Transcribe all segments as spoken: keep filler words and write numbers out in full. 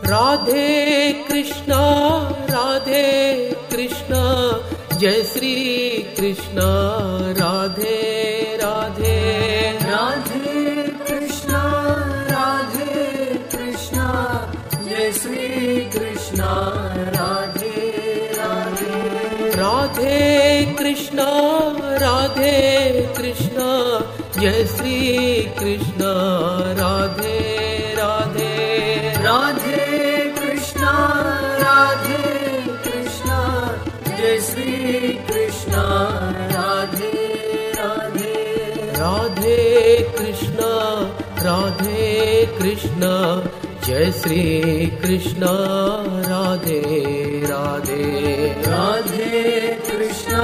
Radhe Krishna Radhe Krishna Jai Shri Krishna Radhe Radhe. Radhe Krishna Radhe Krishna Jai Shri Krishna Radhe Radhe. Radhe Krishna Radhe Krishna Jai Shri Krishna Radhe Radhe. Radhe Krishna Radhe Krishna Jai Shri Krishna Radhe Radhe. Radhe Krishna Radhe Krishna Jai Shri Krishna Radhe Radhe. Radhe Krishna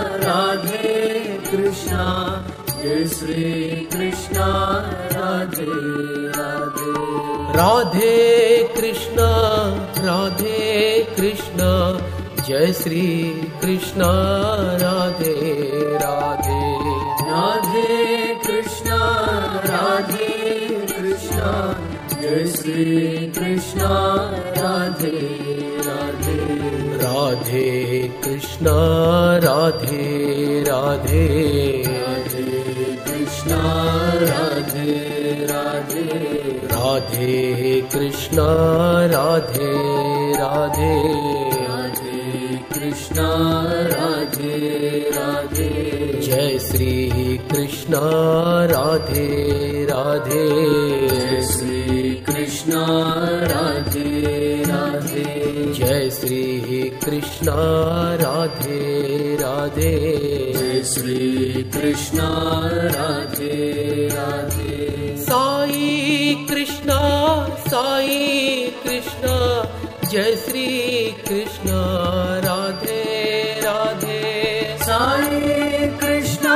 Radhe Krishna Jai Shri Krishna Radhe Radhe. Radhe Krishna Radhe Krishna Jai Shri Krishna Radhe Radhe. Radhe Krishna Radhe Krishna Jai Shri Krishna Radhe Radhe. Radhe Krishna Radhe Radhe. Radhe Krishna Radhe Radhe. Radhe Krishna Radhe Radhe. Radhe Krishna Radhe Radhe. Jai Shri Krishna Radhe Radhe. Jai Shri Krishna Radhe Radhe. Jai Shri Krishna Radhe Radhe. Jai Shri Krishna Radhe Radhe. Sai Krishna Sai Krishna Jai Shri Krishna Radhe Radhe. Sai Krishna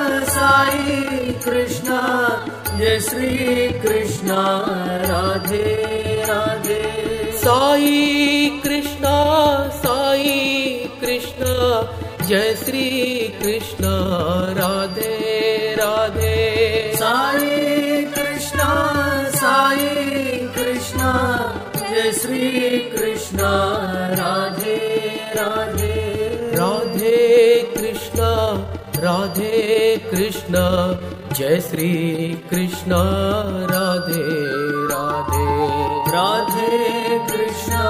Sai Krishna Jai Shri Krishna Radhe Radhe. Sai Krishna Sai Krishna Jai Shri Krishna Radhe Radhe. Sai Krishna Sai Krishna Jai Shri Krishna Radhe Radhe. Radhe Krishna Radhe Krishna Jai Shri Krishna Radhe Radhe. Radhe Krishna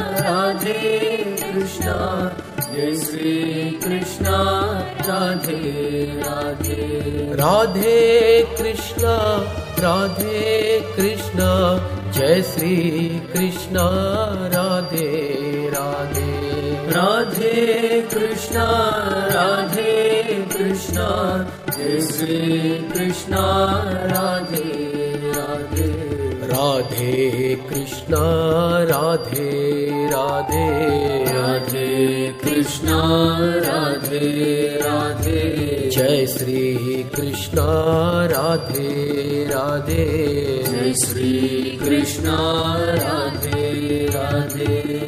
Radhe Krishna Jai Shri Krishna Radhe Radhe. Radhe Krishna Radhe Krishna Jai Shri Krishna Radhe Radhe. Radhe Krishna Radhe Krishna Jai Shri Krishna Radhe Radhe. Radhe Krishna Radhe Radhe. Radhe Krishna Radhe Radhe. Jai Shri Krishna Radhe Radhe. Jai Shri Krishna Radhe Radhe.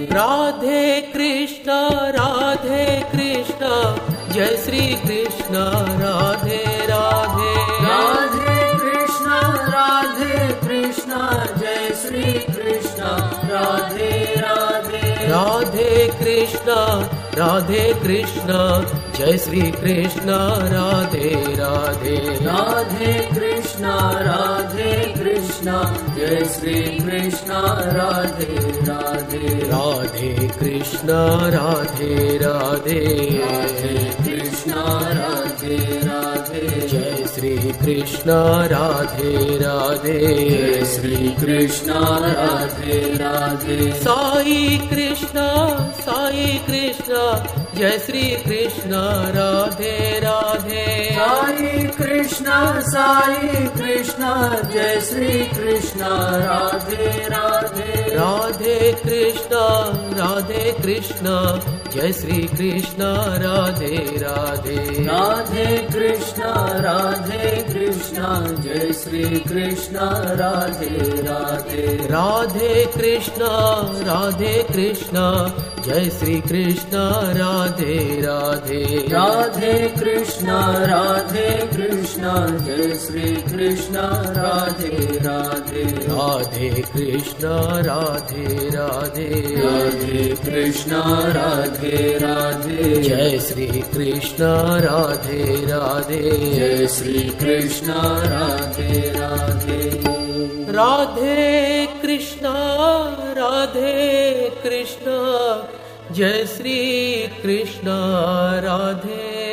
Radhe Krishna Radhe Krishna Jai Shri Krishna Radhe Radhe. Radhe Krishna Radhe Krishna Jai Shri Krishna Radhe Radhe. Radhe Krishna Radhe Krishna Jai Shri Krishna Radhe Radhe. Radhe Krishna Radhe Krishna Jai Shri Krishna Radhe Radhe. Radhe Krishna Radhe Radhe. Radhe Krishna Radhe Radhe. Jai Shri Krishna Radhe Radhe. Jai Shri Krishna Radhe Radhe. Sai Krishna Sai Krishna Jai Shri Krishna Radhe Radhe. Sai Krishna Sai Krishna Jai Shri Krishna Radhe Radhe. Radhe Krishna Radhe Krishna Jai Shri Krishna Radhe Radhe. Radhe Krishna Radhe Krishna Jai Shri Krishna Radhe Radhe. Radhe Krishna Radhe Krishna Jai Shri Krishna Radhe Radhe Radhe Krishna Radhe Krishna Jai Shri Krishna Radhe Radhe Radhe Krishna Radhe Radhe Radhe Krishna Radhe Radhe Jai Shri Krishna Radhe Radhe Jai Shri Krishna Radhe Radhe Radhe Krishna Radhe Krishna Jai Shri Krishna Radhe